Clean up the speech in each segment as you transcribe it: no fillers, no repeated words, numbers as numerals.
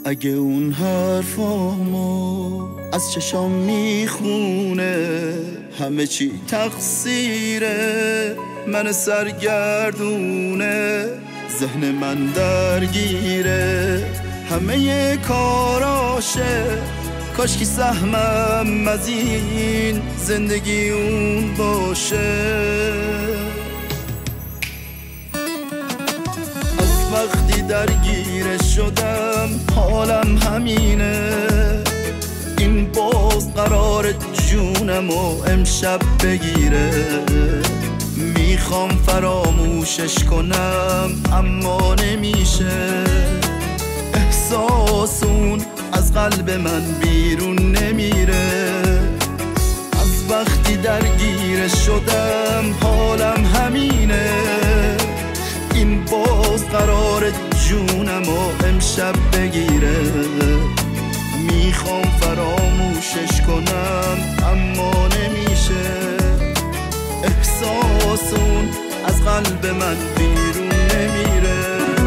اگه اون حرفامو از چشام میخونه، همه چی تقصیره من سرگردونه، ذهن من درگیره همه کاراشه، کاشکی سهمم از این زندگی اون باشه. از وقتی درگیره شدم حالم همینه، این باز قرار جونمو امشب بگیره، میخوام فراموشش کنم اما نمیشه، احساس اون از قلب من بیرون نمیره. از وقتی درگیر شدم حالم همینه، این باز قرار جونمو امشب بگیره، میخوام فراموشش کنم اما نمیشه، احساس اون از قلب من بیرون نمیره.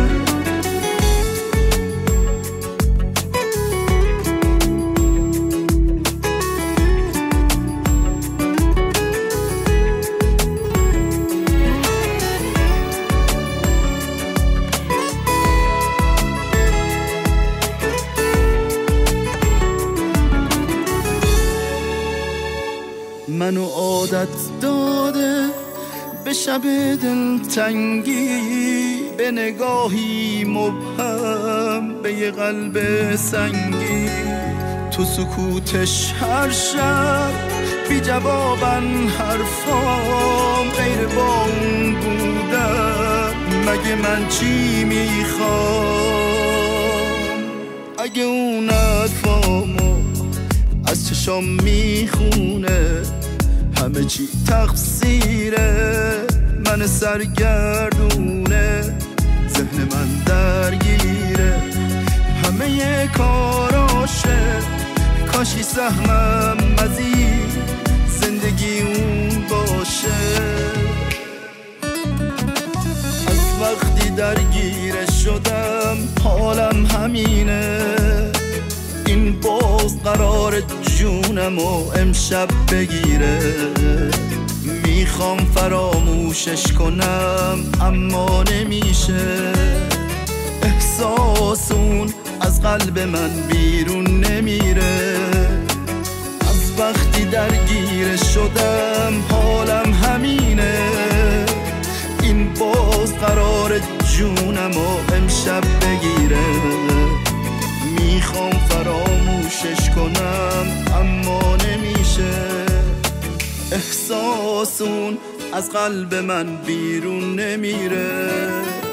منو عادت داده به شب دلتنگی، به نگاهی مبهم به یه قلب سنگی، تو سکوتش هر شب بی جوابن حرفام، غیر با اون بودم مگه من چی میخوام؟ اگه اون حرفامو از چشام میخونه، همه چی تقصیره من سرگردونه، ذهن من درگیره همه کاراشه، کاشی سهمم از این زندگی اون باشه. از وقتی درگیر شدم حالم همینه، این باز قرار جونمو امشب بگیره، میخوام فراموشش کنم اما نمیشه، احساس اون از قلب من بیرون نمیره. از وقتی درگیر شدم حالم همینه، این باز قرار جونمو امشب بگیره، میخوام فراموشش کنم اما نمیشه، احساس اون از قلب من بیرون نمیره.